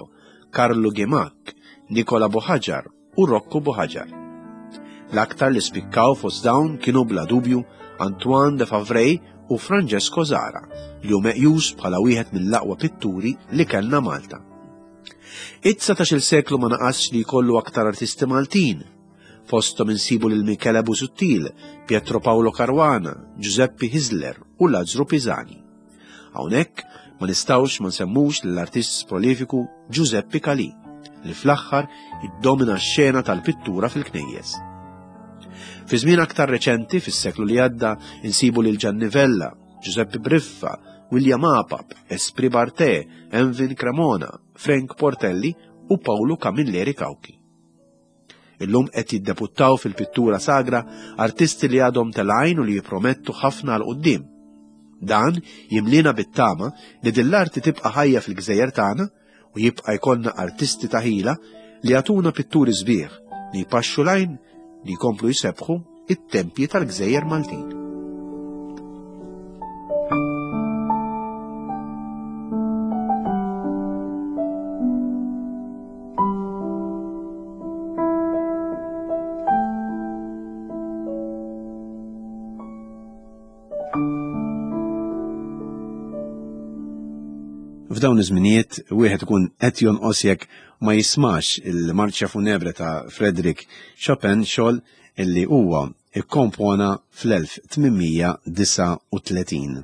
Speaker 1: Karlu Gemak, Nikola Boħaġar u Rocco Boħaġar. L-aktar li spikkaw fost dawn kienu bla dubju Antoine de Favray u Francesco Zara li hu meqjus bħala wieħed mill-aqwa pitturi li kellna Malta. It-19 seklu ma naqasx li jkollu aktar artisti Maltin. Fosthom insibu lil Michele Busuttil, Pietro Paolo Caruana, Giuseppe Hisler u Lazzaro Pisani. Hawnhekk ma nistgħux ma nsemmux lill-artist prolifiku Giuseppe Calì li fl-aħħar iddomina x-xena tal-pittura fil-knejjes. Fi żmien aktar reċenti fis-seklu li għadda insibu lil Giannivella, Giuseppe Briffa, William Apap, Esprit Barté, Envin Cremona, Frank Portelli u Paolo Camilleri Cauchi. Illum qed jiddebuttaw fil-pittura sagra artisti li għadhom telgħin u li jippromettu ħafna għal quddiem. Dan jimlina bit-tama li dil-arti tibqa' ħajja fil-Gżejjer tagħna u jibqa' jkollna artisti ta' ħila li jagħtuna pitturi sbieħ li jpaxxu lajn li jkomplu jsebħu it-tempji tal-Gżejjer Maltin. F'dawn iż-żminijiet wieħed ikun qed jonqos jekk ma jismax il-Marċja Funebre ta' Frédéric Chopin xogħol illi huwa ikkompona fl-1839.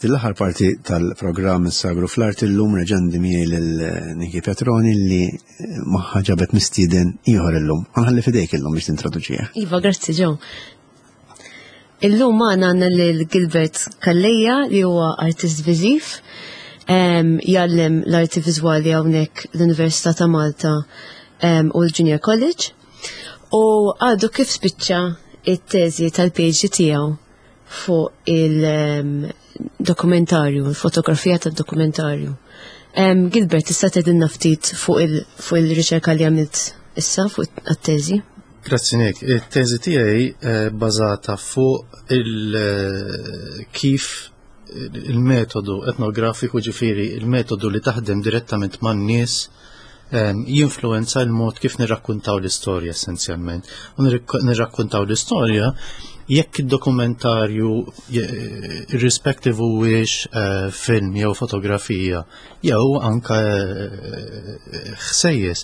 Speaker 1: L-aħħar parti tal-programm Sagru fl-Art illum reġandi miegħi lil Niki Petroni li magħha ġabet mistieden ieħor illum. Ħanħalli fidejk illum biex tintroduċiha.
Speaker 3: Iva, grazzi Ġew. Illum għandna lil Gilbert Kalleja li huwa artist viżiv, jgħallem l-arti viżwali hawnhekk l-Università ta' Malta u l-Junior College u għadu kif spiċċa it-teżi tal-PhD tiegħu fuq il-dokumentarju, il-fotografija tad-dokumentarju. Gilbert, tista' tgħidilna ftit fuq il-riċerka li għamilt issa fuq it-teżi?
Speaker 4: Grazzi Nik. Il-teżi tiegħi bbażata fuq kif il-metodu etnografiku ġifieri il-metodu li taħdem direttament man-nies jinfluenza l-mod kif nirrakkuntaw l-istorja essenzjalment. U nirrakkuntaw l-istorja jekk id-dokumentarju irrispettiv huwiex film jew fotografija jew anke ħsejjes.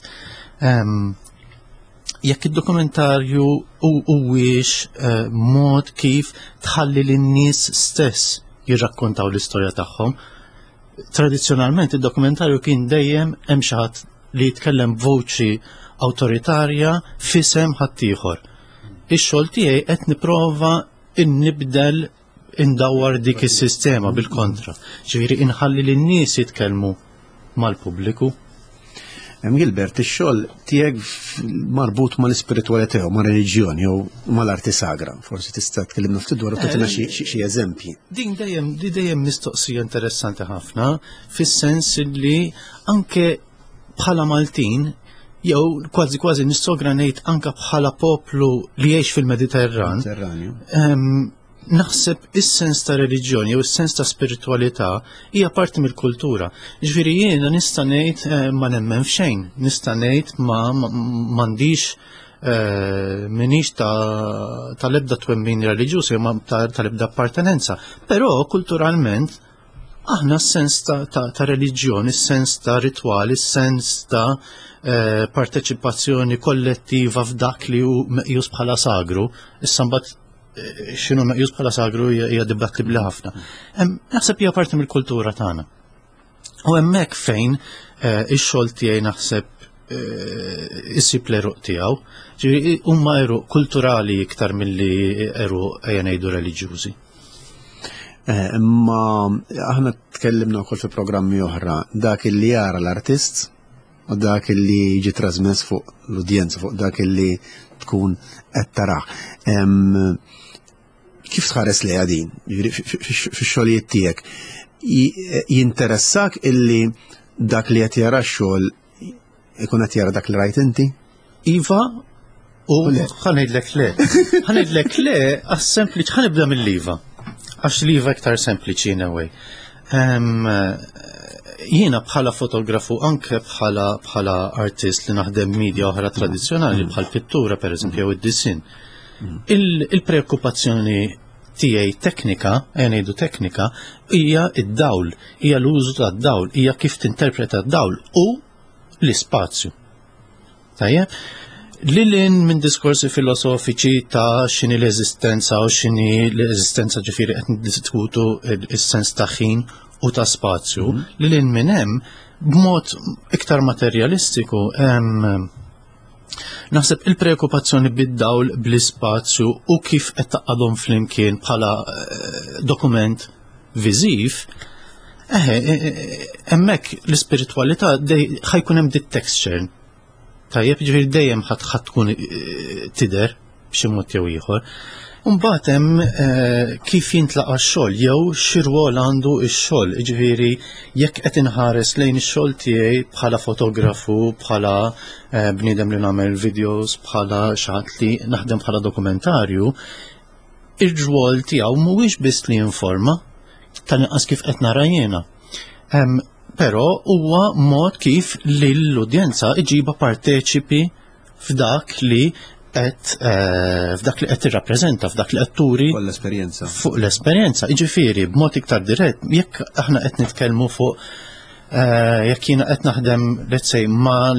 Speaker 4: Jekk id-dokumentarju huwiex mod kif tħalli lin-nies stess jirrakkuntaw l-istorja tagħhom. Tradizzjonalment id-dokumentarju kien dejjem hemm xi ħadd li jitkellem b'voċi awtoritarja f'isem ħaddieħor. Ix-xogħol tiegħi qed nipprova nibdel indawwar dik is-sistema bil-kontra. Ġifieri inħalli lin-nies jitkellmu mal-pubbliku.
Speaker 1: Gilbert, ix-xogħol tiegħek marbut mal-ispiritwalità jew mar-reliġjoni jew mal-arti sagra. Forsi tista' tkellimna ftit dwar u tagħtina xi eżempji.
Speaker 4: Din dejjem mistoqsija interessanti ħafna, fis-sens li anke bħala Maltin jew kważi nistogra ngħid anke bħala poplu li jgħix fil-Mediterran. Naħseb is-sens ta' reliġjoni jew is-sens ta' spiritwalità hija parti mill-kultura. Ġifieri jiena nista' ngħid ma nemmen f'xejn, nista' ngħid m'għandix minix tal-ebda twemmin reliġjuż jew tal-ebda appartenenza, però kulturalment aħna s-sens ta' reliġjoni, s-sens ta' ritwali, s-sens ta' parteċipazzjoni kollettiva f'dak li hu meqjus bħala sagru, issa mbagħad x'inhu meqjus bħala sagru hija dibattibli ħafna. Naħseb hija parti mill-kultura tagħna. U hemmhekk fejn ix-xogħol tiegħi naħseb issib l-eruq tiegħu, ġifieri huma eruq kulturali iktar milli eruq ejja ngħidu reliġjużi.
Speaker 1: Imma aħna tkellimna wkoll fi programmi oħra dak li jara l-artist u dak li jiġi trasmess fuq l-udjenza, fuq dak li tkun qed taraħ. Kif tħares lejha din fix-xogħlijiet tiegħek? Jinteressak illi dak li qed jara x-xogħol ikun qed jara dak li rajt inti?
Speaker 4: Iva, u ħanejdlek le. Ħanejdlek le għas-sempliċi ħanibda mill-iva. Għax l-iva iktar sempliċi in a way. Jiena bħala fotografu anke bħala artist li naħdem medja oħra tradizzjonali bħal pittura pereżempju jew id-disin. Il-preokkupazzjoni tiegħi teknika, ngħidu teknika, hija id-dawl, hija l-użu tad-dawl, hija kif tinterpreta d-dawl u l-ispazju. Tajjeb? Lilin minn diskorsi filosofiċi ta' x'inhi l-eżistenza u x'inhi l-eżistenza ġifieri qed niddiskutu is-sens ta' ħin u ta' spazju, lilin minn hemm b'mod iktar materjalistiku naħseb il-preokkupazzjoni bid-dawl bl-ispazju u kif qed taqgħadhom flimkien bħala dokument viżiv, hemmhekk l-ispiritwalità ħajkun hemm dit-texture. Tajjeb, ġifieri dejjem ħadd tkun tidher b'xi mod jew ieħor. Mbagħad hemm kif jintlaqa x-xogħol jew x'irwol għandu x-xogħol, jiġifieri jekk qed inħares lejn ix-xogħol tiegħi bħala fotografu, bħala bniedem li nagħmel videos, bħala xi ħadd li naħdem bħala dokumentarju, ir-rwol tiegħu mhuwiex biss li jinforma tal-inqas kif qed nara jiena. Però huwa mod kif lill-udjenza iġiba parteċipi f'dak li qed tirrappreżenta, f'dak li qed turi fuq l-esperjenza. Jiġifieri b'mod iktar dirett, jekk aħna qed nitkellmu fuq jekk jiena qed naħdem let's say ma'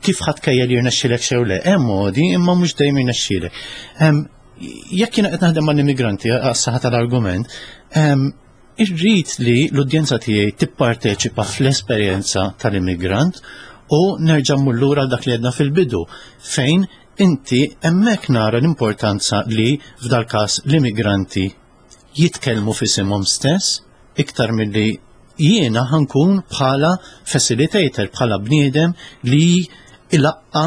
Speaker 4: kif ħatkejjel jirnexxilek xew le, hemm modi imma mhux dejjem jirnexxilek. Jekk jiena qed naħdem mal-immigranti għas-saħħa tal-argument, irrid li l-udjenza tiegħi tipparteċipa fl-esperjenza tal-immigrant u nerġa' mmur lura dak li għedna fil-bidu fejn inti hemmhekk nara l-importanza li f'dal każ l-immigranti jitkellmu f'isimhom stess iktar milli jiena ħankun bħala facilitator, bħala bniedem li ilaqqa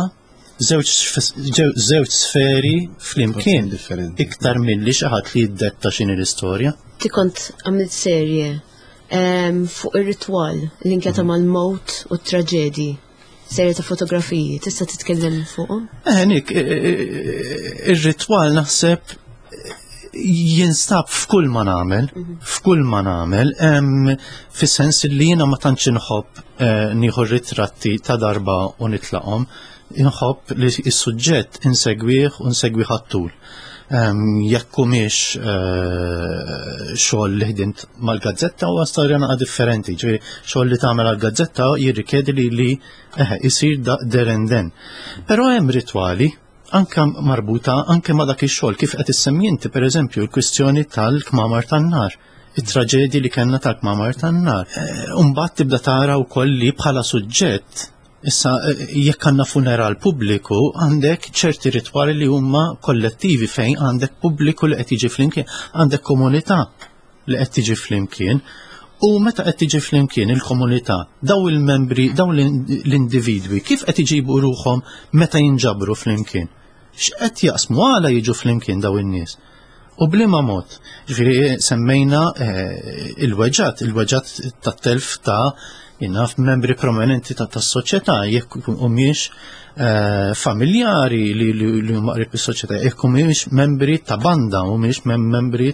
Speaker 4: żewġ sferi flimkien iktar milli xi ħadd li jiddetta x'inhi l-istorja.
Speaker 3: Ti kont għamilt serje fuq ir-ritwal li inkjeta mal-mowt u t-traġedji. Serje ta' fotografiji, tista' titkellem fuqhom?
Speaker 4: Nik, ir-ritwal naħseb jinstab f'kull ma nagħmel, fis-sens li jiena ma tantx inħobb nieħu ritratti ta' darba u nitlaqhom, inħobb li s-suġġett insegwih u nsegwih għat-tul. Jekk mhix xogħol li ħdimt mal-gazzetta huwa storja naqa' differenti, ġifieri xogħol li tagħmel għall-gazzetta jirrikjedi li isir der and then. Però hemm ritwali anke marbuta anke ma' dak ix-xogħol kif qed issemmi inti pereżempju l-kwistjoni tal-kmamar tan-nar, it-traġedji li kellna tal-kmamar tan-nar. Mbagħad tibda tara wkoll li bħala suġġett issa jekk għandna funeral pubbliku għandek ċerti ritwali li huma kollettivi fejn għandek pubbliku li qed jiġi flimkien, għandek komunità li qed tiġi flimkien u meta qed tiġi flimkien il-komunità daw il-membri, daw l-individwi kif qed iġibu ruhom meta jinġabru flimkien. X'qed jaqsmu għala jiġu flimkien daw in-nies. U bliema mod, ġifieri semmejna il-weġġat tat-telf ta' jinnaf membri prominenti tas-soċjetà jekk humiex familjari li huma qrib is-soċjetà, jekk humiex membri ta' banda, humiex membri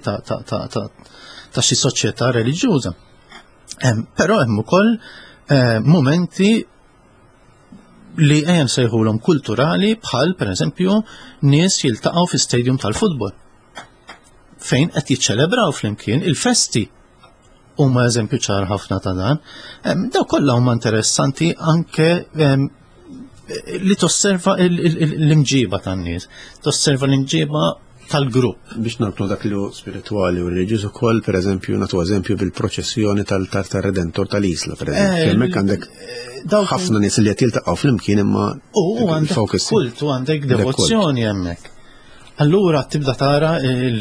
Speaker 4: ta' xi soċjetà reliġjuża. Però hemm ukoll momenti li ejjem sejħulhom kulturali bħal pereżempju nies jiltaqgħu fi stadium tal-futbol fejn qed jiċċelebraw flimkien il-festi. Huma eżempju ċar ħafna ta' dan. Daw kollha huma interessanti anke li tosserva l-imġiba tan-nies, tosserva l-imġiba tal-grupp.
Speaker 1: Biex nagħtu dak li hu spiritwali u reliġjuż ukoll pereżempju nagħtu eżempju bil-proċessjoni tal-Redentor tal-Isla pereżempju. Hemmhekk għandek ħafna nies li qed jiltaqgħu flimkien imma
Speaker 4: għandek kult u għandek devozzjoni hemmhekk. Allura tibda tara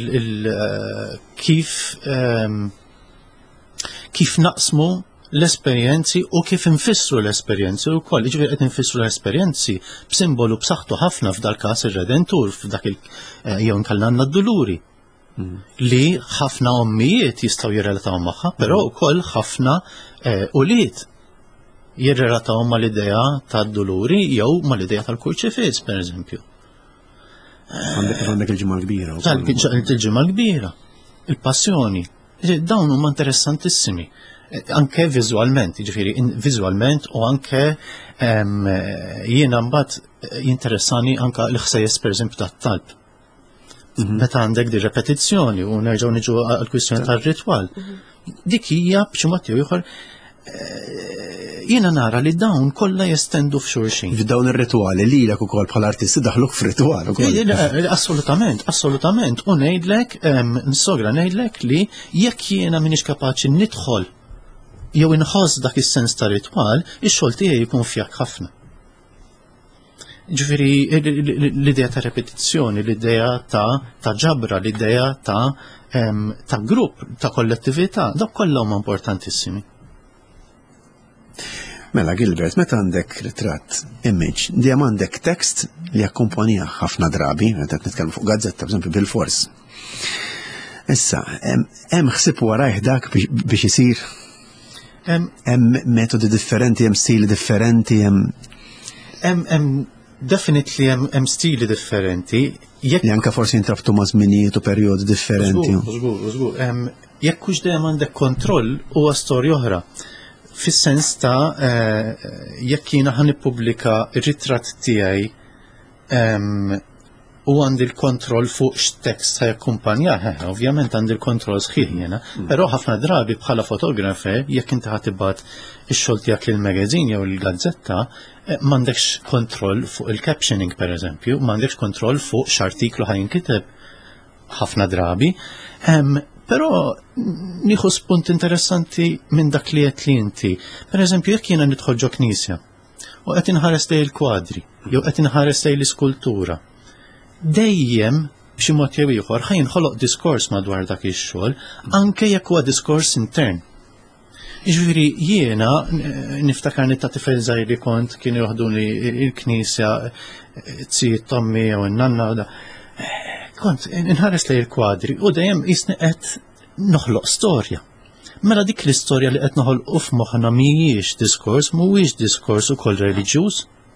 Speaker 4: kif naqsmu l-esperjenzi u kif infissru l-esperjenzi u koll. Ġifieri qed infissru l-esperjenzi b'simbolu b'saħħtu ħafna f'dal każ ir-Redentur f'dak jew nkellna d-duluri li ħafna ommijiet jistgħu jirrelataw magħha, però wkoll ħafna ulied jirrelataw mal-idea tad-duluri jew mal-idea tal-kurċifiż pereżempju.
Speaker 1: Għandek il-ġimgħa l-kbira.
Speaker 4: Il-ġimgħa l-kbira, il-passjoni. Dawn huma interessantissimi, anke viżwalment, ġifieri viżwalment u anke jiena mbagħad jinteressani anke l-ħsejjes pereżempju tat-talb. Meta għandek di repetizzjoni u nerġgħu niġu għall-kwistjoni tar-ritwal. Dik hija b'xi mod ieħor jiena nara li dawn kollha jestendu f'xulxin.
Speaker 1: F'dawn ir-ritwali lilek ukoll bħala artisti daħluk f'ritwal ukoll.
Speaker 4: Assolutament. U ngħidlek, nissogra ngħidlek li jekk jiena m'iniex kapaċi nidħol jew inħoss dak is-sens ta' ritwal, ix-xogħol tiegħi jkun fjak ħafna. Ġifieri l-idea ta' repetizzjoni, l-idea ta' ġabra, l-idea ta' grupp, ta' kollettività, dak kollha huma importantissimi.
Speaker 1: Mela Gilbert, meta għandek ritratt, image, dejjem għandek tekst li jakkumpanija ħafna drabi, meta nitkellmu fuq gazzetta, pereżempju bil-fors. Issa, hemm ħsieb warajh dak biex isir? Hemm metodi differenti, hemm stili differenti,
Speaker 4: hemm definitely hemm stili differenti.
Speaker 1: Li anke forsi jintrabtu ma' żminijiet u perjodi differenti.
Speaker 4: Żgur. Jekk hux dejjem għandek kontroll huwa storja oħra. Fis-sens ta' jekk jiena ħan nippubblika r-ritratt tiegħi u u għandi l-kontroll fuq x'tekst ħajkumpanjah, ovvjament għandi l-kontroll sħiħ jiena, però ħafna drabi bħala fotografer jekk inti ħatibgħat ix-xogħol tiegħek lill-magażin jew il-gazzetta, m'għandekx kontroll fuq il-captioning pereżempju, m'għandekx kontroll fuq x'artiklu ħajinkiteb ħafna drabi. Però nieħu spunt interessanti minn dak li qed li inti. Pereżempju jekk jiena nidħol ġo knisja u qed inħares lejn il-kwadri, jew qed inħares lejn l-iskultura. Dejjem b'xi mod jew ieħor ħajinħoloq diskors madwar dak ix-xogħol, anke jekk huwa diskors intern. Jiġifieri jiena niftakar ta' tifel żgħir li kont kienu joħduni l-knisja tzid Tommi jew in-nanna kont inħares lejn il-kwadri u dejjem qisni qed noħloq storja. Mela dik l-istorja li qed noħolqu f'moħħna mhijiex diskors ukoll reliġjuż.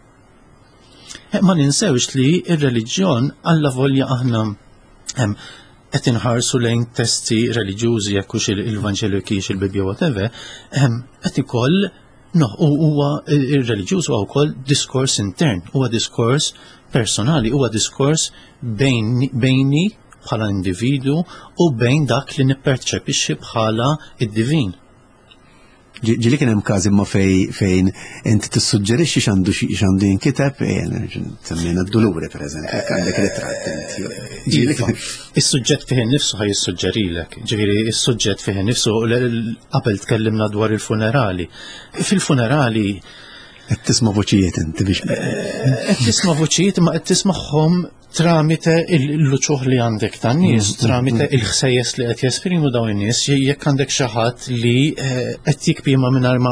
Speaker 4: Ma ninsewx li r-reliġjon alla volja aħna qed inħarsu lejn testi reliġjużi jekk hux il-Vanġeliki il-Bibja whatever, qed ikoll huwa ir-reliġjuż huwa wkoll diskors intern, huwa diskors personali, huwa diskors bejni bħala individu u bejn dak li nipperċepixxi bħala id-divin.
Speaker 1: Ġili kien hemm każi imma fejn inti tissuġġerixxi x'għandu jinkiteb, semmejna d-duluri pereżempju, għandek ritratt.
Speaker 4: Is-suġġett fih innifsu ħaj jissuġġerilek, ġifieri is-suġġett fih innifsu qabel tkellimna dwar il-funerali. Fil-funerali
Speaker 1: qed tisma' voċijiet inti biex
Speaker 4: qed tisma' voċijiet imma qed tisma'hom tramite l-luċuħ li għandek tan nies, tramite il-ħsejjes li qed jesprimu dawn in-nies, jekk għandek xi ħadd li qed jikbima mingħajr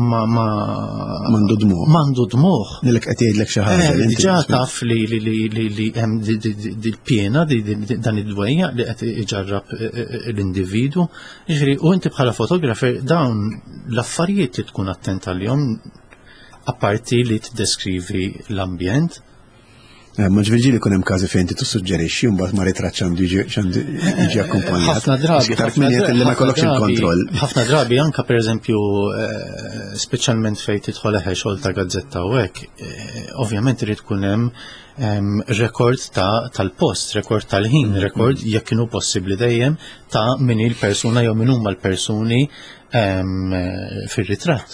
Speaker 4: m'għandu dmuħ.
Speaker 1: Lilek qed jgħidlek xi ħaġa.
Speaker 4: Diġà taf li hemm dil-pjena dan id-dwejja li qed iġarrab l-individu. Jiġri u inti bħala fotografer dawn l-affarijiet li tkun attent għalihom apparti li tiddeskrivi l-ambjent.
Speaker 1: Ma ġvirġi li kun hemm każi fejn tissuġġerixxi u mbagħad ma ritratt għandu jiġi akkumpanjat.
Speaker 4: Ħafna drabi anke pereżempju speċjalment fejn tidħol xogħol ta' gazzetta u hekk, ovvjament irid tkun hemm rekord tal-post, rekord tal-ħin, rekord jekk kienu possibbli dejjem ta' min il-persuna jew min huma l-persuni fir-ritratt.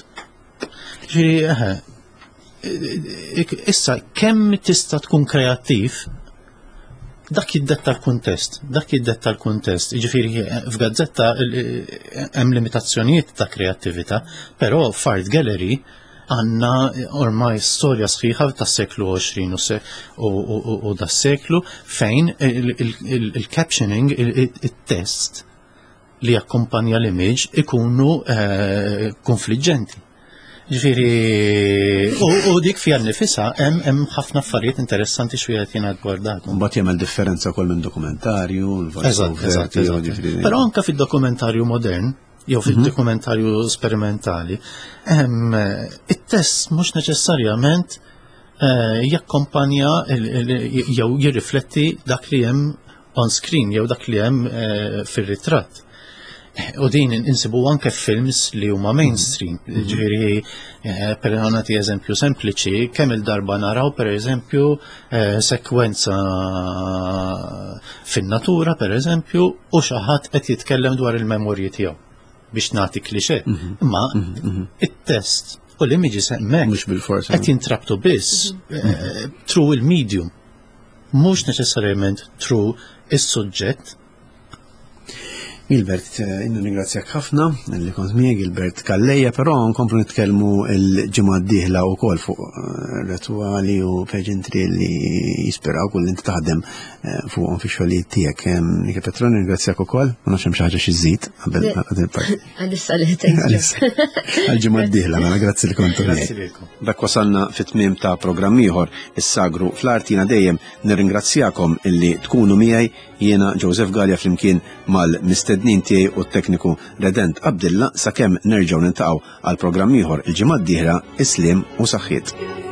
Speaker 4: Issa, kemm tista' tkun kreattiv, dak jiddetta l-kuntest, Jiġifieri f'gazzetta hemm limitazzjonijiet ta' kreattività, però f'art gallery għandna ormai storja sħiħa tas-seklu 20 u das-seklu fejn il-captioning, it-test li jakkumpanja l-image ikunu konfliġġenti. Ġifieri u dik fiha nnifisha hemm ħafna affarijiet interessanti x'wieħed jingħad dwar dak.
Speaker 1: Mbagħad jagħmel differenza wkoll minn dokumentarju,
Speaker 4: Eżatt. Però anke fid-dokumentarju modern jew fid-dokumentarju sperimentali, it-test mhux neċessarjament jakkompanja jew jirrifletti dak li hemm on screen jew dak li hemm fir-ritratt. U din insibu anke films li huma mainstream. Ġifieri per nagħti eżempju sempliċi, kemm il-darba naraw pereżempju sekwenza fin-natura pereżempju u xi ħadd qed jitkellem dwar il-memorji tiegħu biex nagħti klixé. Imma it-test u l-images hemmhekk
Speaker 1: mhux bil-forsa
Speaker 4: qed jintrabtu biss through il-medium, mhux neċessarjament through is-suġġett.
Speaker 1: Gilbert, innu ringrazzjak ħafna li kont miegħi Gilbert Kalleja, però nkomplu nitkellmu l-ġimgħa d-dieħla wkoll fuq ritwali u pageantry li jispiraw kull inti taħdem fuqhom fix-xogħlijiet tiegħek. Nika Petron ringrazzjak ukoll, ma nafx hemm xi ħaġa xi żżid qabel il-parti.
Speaker 3: Għalissa li
Speaker 1: għal-ġimgħa d-dieħla, mela grazzi li kontu miegħi. Dak wasalna fit-tmiem ta' programm ieħor is-Sagru fl-Art. Jiena dejjem nirringrazzjakom illi tkunu miegħi, jiena Joseph Gallia flimkien mal-mistednin tiegħi u t-tekniku Redent Abdilla sakemm nerġgħu niltaqgħu għal programm ieħor il-ġimgħa d-dieħla, isliem u saħħiet.